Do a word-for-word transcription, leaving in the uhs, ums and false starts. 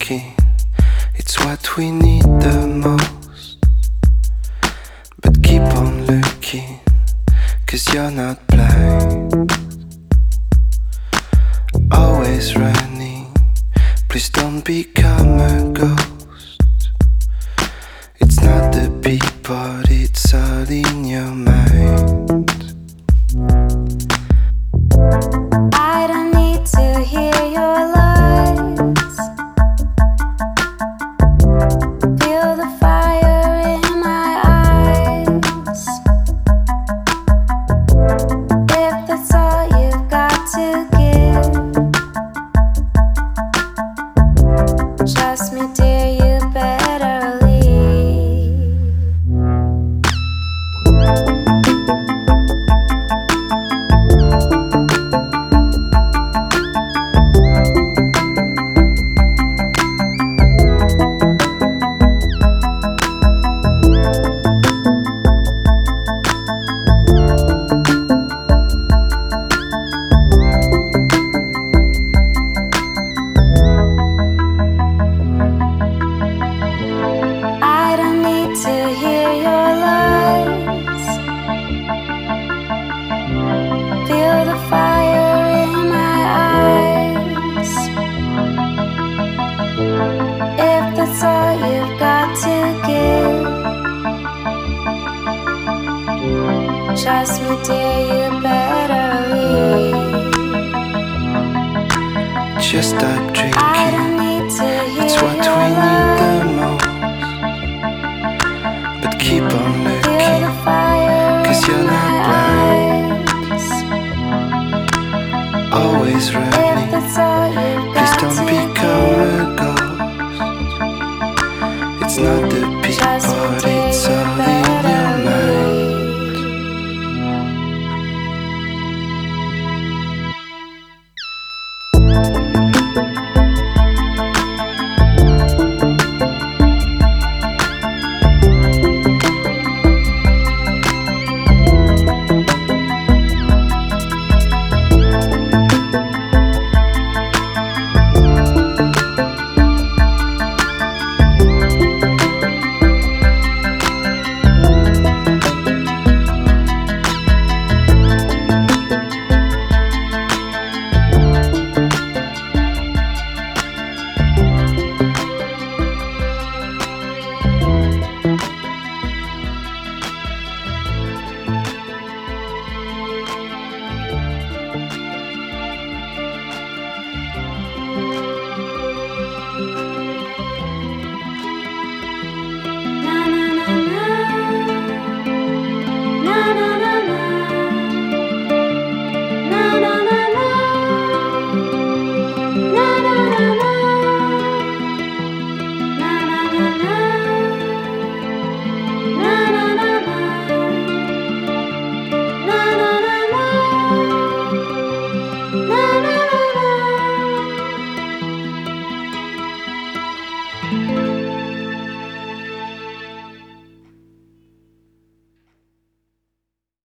looking, it's what we need the most. But keep on looking, cause you're not blind. Always running, please don't become a ghost. It's not the people, it's all in your mind. I don't need to hear your lies. Feel the fire in my eyes. If that's all you've got to give, trust me dear, you better leave. I don't need to hear your lies. Feel the fire in my eyes. If that's all you've got to give, trust me dear, you better leave. Just stop I drinking, don't need to hear it's what your we need the lies. most. But keep on Feel the looking, fire cause in you're not my blind. eyes. Always If running, that's all you've please got don't to become give, a ghost. It's not the trust me people, dear, it's you